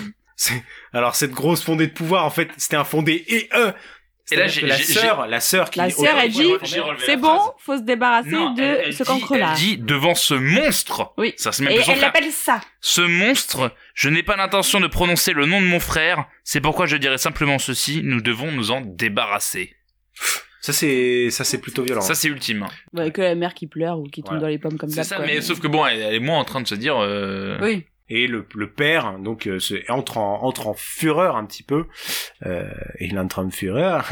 Alors cette grosse fondée de pouvoir, en fait, c'était un fondé et Et là, la sœur qui La sœur, elle dit, j'ai relevé c'est la bon, phrase. faut se débarrasser Non, de elle ce dit- cancre-là. Elle dit devant ce monstre. Oui. Ça c'est même Et plus son elle frère. l'appelle ça. Ce monstre, je n'ai pas l'intention de prononcer le nom de mon frère. C'est pourquoi je dirais simplement ceci. Nous devons nous en débarrasser. ça c'est plutôt violent. Ça c'est ultime. hein. Ouais, que la mère qui pleure ou qui tombe Voilà. dans les pommes comme C'est ça. ça, quoi. mais sauf que bon, elle est moins en train de se dire. Oui. Et le père donc entre en fureur un petit peu et il entre en fureur.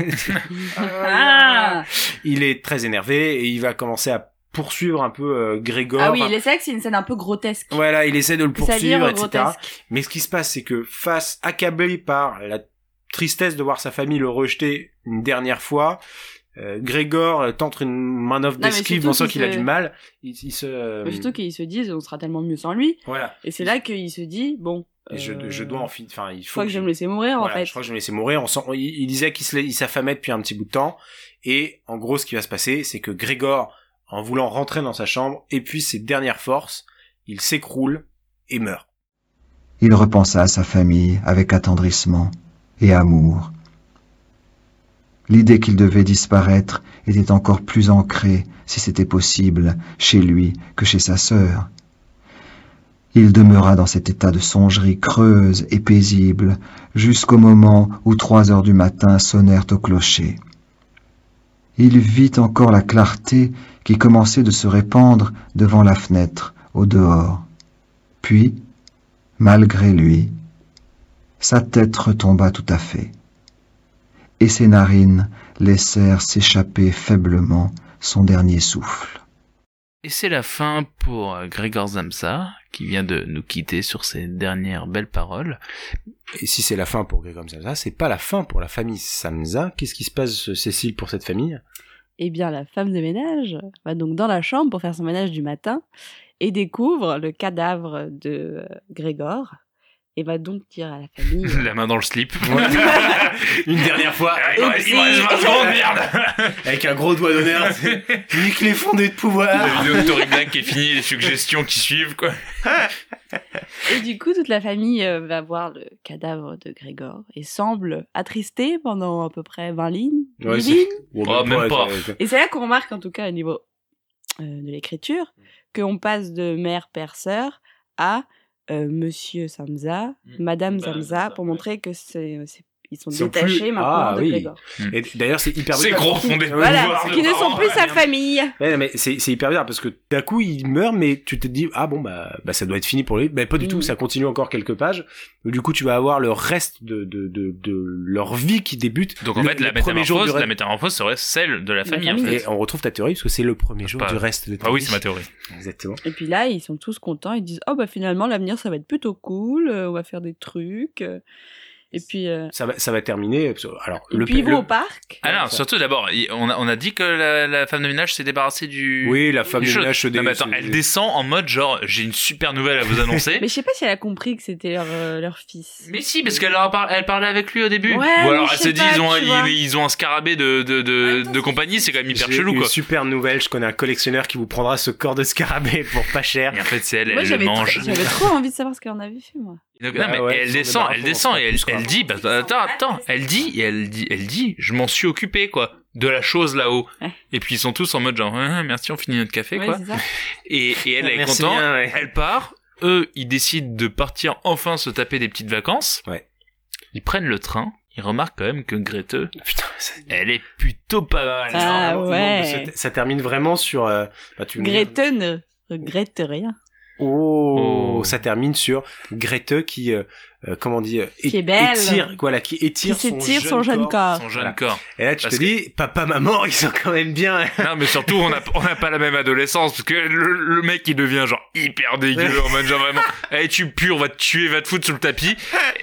Ah, Il est très énervé et il va commencer à poursuivre un peu Grégor. ah oui, c'est vrai que c'est une scène un peu grotesque. Voilà, il essaie de le C'est-à-dire poursuivre, etc. grotesque. Mais ce qui se passe, c'est que accablé par la tristesse de voir sa famille le rejeter une dernière fois, Grégor tente une manœuvre Non, mais d'esquive, surtout on sent qu'il qu'il a se- du mal. Il se... Mais surtout qu'ils se disent, on sera tellement mieux sans lui. Voilà. Et c'est là qu'il se dit, bon. Et je dois en finir. Enfin, il Je faut. crois que je vais me laisser mourir, Voilà, en fait. je crois que je vais me laisser mourir. Il disait il s'affamait depuis un petit bout de temps. Et en gros, ce qui va se passer, c'est que Grégor, en voulant rentrer dans sa chambre, épuise ses dernières forces. Il s'écroule et meurt. Il repensa à sa famille avec attendrissement et amour. L'idée qu'il devait disparaître était encore plus ancrée, si c'était possible, chez lui que chez sa sœur. Il demeura dans cet état de songerie creuse et paisible jusqu'au moment où 3 heures du matin sonnèrent au clocher. Il vit encore la clarté qui commençait de se répandre devant la fenêtre, au dehors. Puis, malgré lui, sa tête retomba tout à fait, et ses narines laissèrent s'échapper faiblement son dernier souffle. Et c'est la fin pour Grégor Samsa, qui vient de nous quitter sur ses dernières belles paroles. Et si c'est la fin pour Grégor Samsa, c'est pas la fin pour la famille Samsa. Qu'est-ce qui se passe, Cécile, pour cette famille ? Eh bien, la femme de ménage va donc dans la chambre pour faire son ménage du matin et découvre le cadavre de Grégor et va donc dire à la famille... La main dans le slip. Une dernière fois. Il me reste 20 secondes, merde. Avec un gros doigt d'honneur. Nique les fondés de pouvoir. Le Doctor Black qui est fini, les suggestions qui suivent, quoi. Et du coup, toute la famille va voir le cadavre de Grégor et semble attristée pendant à peu près 20 lignes. Ouais, 10 lignes. Même pas. Et c'est là qu'on remarque, en tout cas, au niveau de l'écriture, qu'on passe de mère, père, sœur à Monsieur Samsa, Madame Samsa, pour montrer que ils sont détachés maintenant de Grégor. Et d'ailleurs, c'est hyper C'est bizarre. gros fondé de Voilà, pouvoir. qui ne sont plus sa famille. Ouais, mais c'est hyper bizarre parce que d'un coup il meurt, mais tu te dis ah bon bah ça doit être fini pour lui. Bah pas du tout, ça continue encore quelques pages. Du coup tu vas avoir le reste de leur vie qui débute. Donc en fait la métamorphose serait celle de la famille. En fait. Et on retrouve ta théorie parce que c'est le premier jour du reste de ta vie. Ah oui, c'est ma théorie. Exactement. Et puis là ils sont tous contents, ils disent oh bah finalement l'avenir ça va être plutôt cool, on va faire des trucs. Et puis ça va terminer. Alors et puis ils vont au parc. Ah non, surtout d'abord, on a dit que la femme de ménage s'est débarrassée du. Oui, la femme de ménage se débarrasse. Non mais attends, elle descend en mode genre j'ai une super nouvelle à vous annoncer. Mais je sais pas si elle a compris que c'était leur fils. Mais si, parce elle parlait avec lui au début. Ouais, ou alors elle se dit pas, ils ont un scarabée de compagnie, c'est quand même hyper chelou quoi. Une super nouvelle, je connais un collectionneur qui vous prendra ce corps de scarabée pour pas cher. Et en fait c'est elle le mange. J'avais trop envie de savoir ce qu'elle en avait fait moi. Donc, non mais elle descend et elle dit bah attends, elle dit je m'en suis occupé quoi de la chose là-haut. Ouais. Et puis ils sont tous en mode genre merci, on finit notre café quoi. C'est ça. Et elle est contente, elle part, eux ils décident de partir enfin se taper des petites vacances. Ouais. Ils prennent le train, ils remarquent quand même que Grete, elle est plutôt pas mal. Ah ouais. Ça termine vraiment sur Grete ne regrette rien. Ça termine sur Grete qui comment on dit qui est belle, qui étire son jeune corps. Son jeune corps. Et là tu te dis papa maman ils sont quand même bien. Non mais surtout on a pas la même adolescence parce que le mec il devient genre hyper dégueu en mode genre vraiment tu pues, on va te tuer, va te foutre sous le tapis.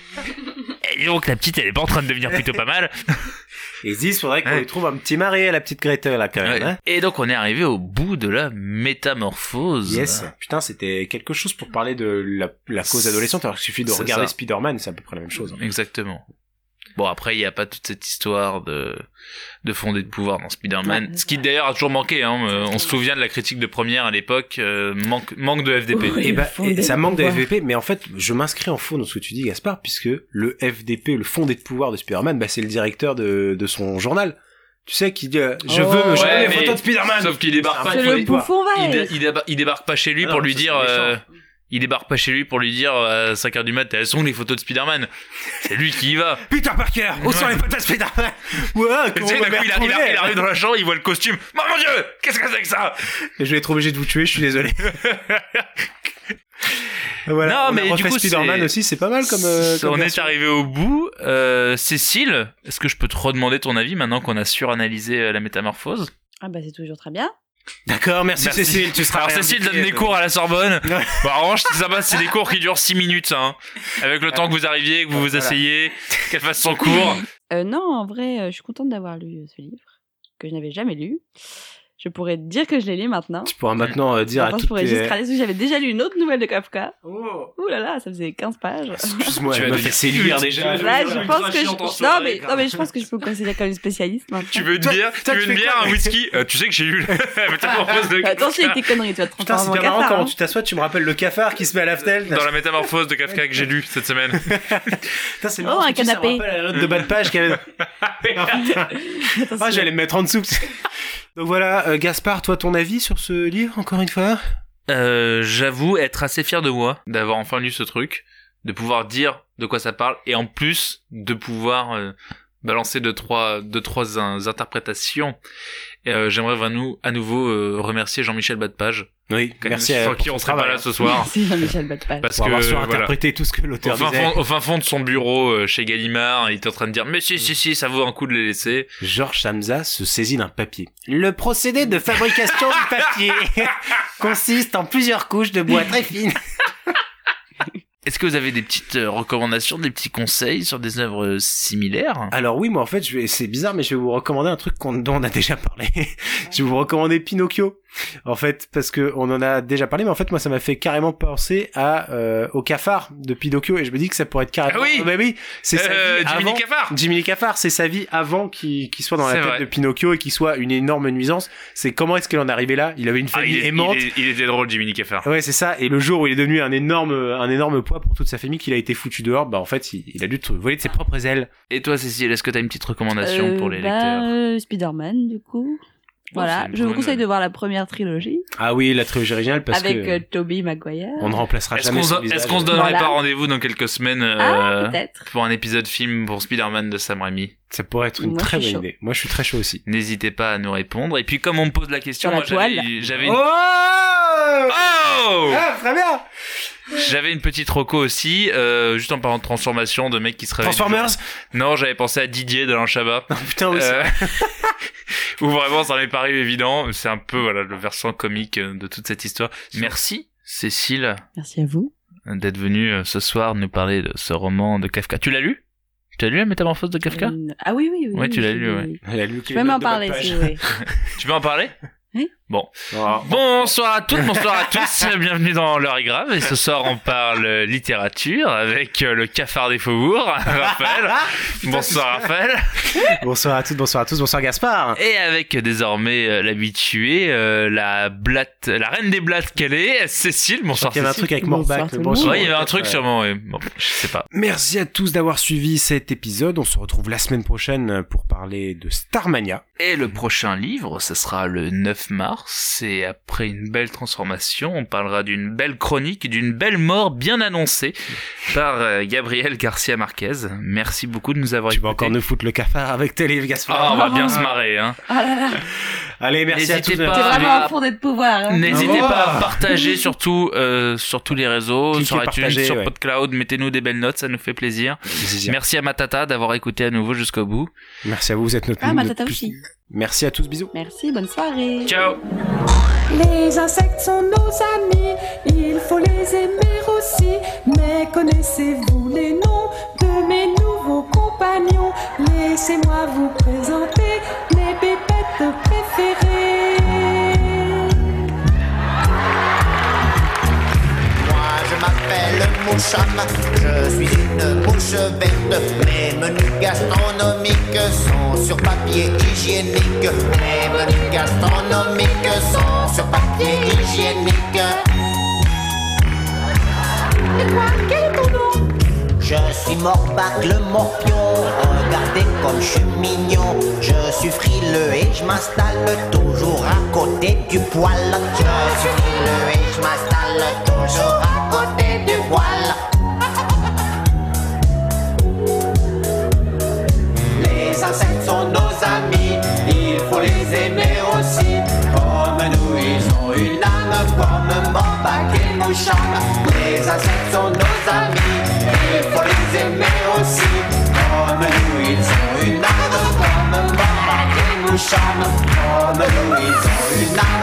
Et donc la petite elle est pas en train de devenir plutôt pas mal. Et ils disent, faudrait qu'on lui trouve un petit mari à la petite Grete, là, quand même, hein. Et donc, on est arrivé au bout de la métamorphose. Yes. Putain, c'était quelque chose pour parler de la cause adolescente, alors qu'il suffit de regarder Spider-Man, c'est à peu près la même chose. Hein. Exactement. Bon, après, il n'y a pas toute cette histoire de fondé de pouvoir dans Spider-Man. Ce qui, d'ailleurs, a toujours manqué, hein. On se souvient de la critique de première à l'époque, manque de FDP. Et ça manque de FDP, mais en fait, je m'inscris en faux dans ce que tu dis, Gaspard, puisque le FDP, le fondé de pouvoir de Spider-Man, c'est le directeur de son journal. Tu sais, qui dit, je veux me changer les photos de Spider-Man. Sauf qu'il débarque pas. C'est le bouffon vert. Il débarque pas chez lui pour lui dire, il débarque pas chez lui pour lui dire à 5h du mat, elles sont les photos de Spider-Man. C'est lui qui y va. Peter Parker, où sont les photos de Spider-Man? Ouais, il arrive dans la chambre, il voit le costume. Oh mon dieu, qu'est-ce que c'est que ça? Et je vais être obligé de vous tuer, je suis désolé. Voilà, non, mais du coup, Spider-Man aussi, c'est pas mal comme on est arrivé au bout. Cécile, est-ce que je peux te redemander ton avis maintenant qu'on a suranalysé la métamorphose? Ah bah c'est toujours très bien. D'accord, merci Cécile, tu seras. Alors Cécile donne des cours à la Sorbonne. Bon, en revanche, c'est sympa, c'est des cours qui durent 6 minutes, hein. Avec le temps que vous arriviez, que vous vous asseyez, qu'elle fasse son cours. Non, en vrai, je suis contente d'avoir lu ce livre, que je n'avais jamais lu. Je pourrais te dire que je l'ai lu maintenant. Tu pourras maintenant dire à toutes je pourrais juste râler parce que j'avais déjà lu une autre nouvelle de Kafka. Ouh là là, ça faisait 15 pages. Excuse-moi, tu vas laisser lire déjà. Là, je pense que non mais je pense que je peux me considérer comme une spécialiste maintenant. Tu veux une bière, un whisky? Tu sais que j'ai lu la métamorphose de Kafka. Attention avec tes conneries, tu vas te transformer en cafard. C'est marrant quand tu t'assois, tu me rappelles le cafard qui se met à la fenêtre. Dans la métamorphose de Kafka que j'ai lu cette semaine. Putain, c'est marrant. Un canapé. Ça me rappelle la note de bas de page qu'il y avait. J'allais me mettre en dessous. Donc voilà, Gaspard, toi ton avis sur ce livre, encore une fois? j'avoue être assez fier de moi d'avoir enfin lu ce truc, de pouvoir dire de quoi ça parle et en plus de pouvoir balancer deux trois interprétations. J'aimerais à nouveau remercier Jean-Michel Bas-de-Page. Oui, merci sans qui on serait pas là ce soir. Merci Jean-Michel Bas-de-Page. Parce pour avoir que surinterprété tout ce que l'auteur disait. Au fin fond de son bureau chez Gallimard, il est en train de dire mais si, ça vaut un coup de les laisser. Georges Samsa se saisit d'un papier. Le procédé de fabrication du papier consiste en plusieurs couches de bois très fines. Est-ce que vous avez des petites recommandations, des petits conseils sur des œuvres similaires? Alors oui, moi en fait, c'est bizarre, mais je vais vous recommander un truc dont on a déjà parlé. Je vais vous recommander Pinocchio. En fait, parce que on en a déjà parlé, mais en fait, moi, ça m'a fait carrément penser au cafard de Pinocchio, et je me dis que ça pourrait être carrément. Ah oui. Bah oui, c'est sa vie Jiminy avant. Cafard. Jiminy Cafard, c'est sa vie avant qu'il soit dans la C'est tête vrai. de Pinocchio et qu'il soit une énorme nuisance. C'est comment est-ce qu'il en est arrivé là? Il avait une famille aimante. Il était drôle, Jiminy Cafard. Ouais, c'est ça. Et le jour où il est devenu un énorme poids pour toute sa famille, qu'il a été foutu dehors, bah en fait, il a dû voler de ses propres ailes. Et toi, Cécile, est-ce que t'as une petite recommandation pour les lecteurs? Spider-Man, du coup. Voilà, c'est je vous une conseille bonne- de voir la première trilogie Ah oui, la trilogie originale, parce avec que Tobey Maguire. on ne remplacera Est-ce jamais qu'on son se visage. donnerait Voilà. pas rendez-vous dans quelques semaines Peut-être. pour un épisode film pour Spider-Man de Sam Raimi? Ça pourrait être une Moi, très je suis bonne idée. Moi, je suis très chaud aussi. N'hésitez pas à nous répondre. Et puis, comme on me pose la question, Sur la moi, j'avais une... Oh Ah, très bien. J'avais une petite reco aussi, juste en parlant de transformation, de mecs qui se réveillent. Transformers. Non, j'avais pensé à Didier d'Alain Chabat. Putain, oui, c'est vrai. Où vraiment ça m'est paru évident. C'est un peu voilà le versant comique de toute cette histoire. Merci Cécile Merci à vous. d'être venue ce soir nous parler de ce roman de Kafka. Tu l'as lu? Tu as lu La Métamorphose de Kafka? Ah oui. Ouais, tu l'as j'ai lu, lu. ouais. Elle a lu Je peux m'en parler si vous voulez. Tu peux en parler? Oui. Bon. Oh. Bonsoir à toutes, bonsoir à tous, bienvenue dans L'heure est grave, et ce soir on parle littérature avec le cafard des faubourgs, Raphaël. Bonsoir Raphaël. Bonsoir à toutes, bonsoir à tous, bonsoir Gaspard. Et avec désormais l'habituée, la reine des blattes qu'elle est, Cécile. Bonsoir Il y avait un Cécile. truc avec Bonsoir Morbac. tout le Bon, monde. sûrement, Ouais, il y avait un peut-être, truc sûrement, ouais. Bon, je sais pas. Merci à tous d'avoir suivi cet épisode. On se retrouve la semaine prochaine pour parler de Starmania. Et le prochain livre, ce sera le 9 mars, et après une belle transformation, on parlera d'une belle chronique, d'une belle mort bien annoncée par Gabriel Garcia Marquez. Merci beaucoup de nous avoir Tu vas écoutés. encore nous foutre le cafard avec tes livres, Ah, Gaspard. on va bien se marrer, hein. Ah là là. Allez, merci à N'hésitez tous. pas. T'es Ah, vraiment mais- un fondé de pouvoir. Hein. N'hésitez Oh. pas à partager surtout sur tous les réseaux, Cliquez, sur iTunes, partagez, sur ouais. PodCloud, mettez-nous des belles notes, ça nous fait plaisir. Merci à Matata d'avoir écouté à nouveau jusqu'au bout. Merci à vous, vous êtes notre Ah, ma notre tata plus- aussi. Merci à tous, bisous. Merci, bonne soirée. Ciao. Les insectes sont nos amis, il faut les aimer aussi. Mais connaissez-vous les noms de mes nouveaux compagnons? Laissez-moi vous présenter mes pépettes préférées. Moi je m'appelle Moucham, je suis une mouche verte. Mes menus gastronomiques sont sur papier hygiénique. Mes menus gastronomiques sont sur papier hygiénique. Et toi, quel est ton nom? Je suis Morbac le morpion, regardez comme je suis mignon. Je suis frileux et je m'installe toujours à côté du poêle. Je suis frileux et je m'installe toujours à côté du poêle. Les insectes sont nos amis, il faut les aimer aussi. Comme nous, ils ont une âme, comme Morbac et Moucham. Les insectes sont nos amis, il faut les aimer aussi. Comme nous, ils ont une âme, comme Morbac et Moucham. Comme nous, ils ont une âme.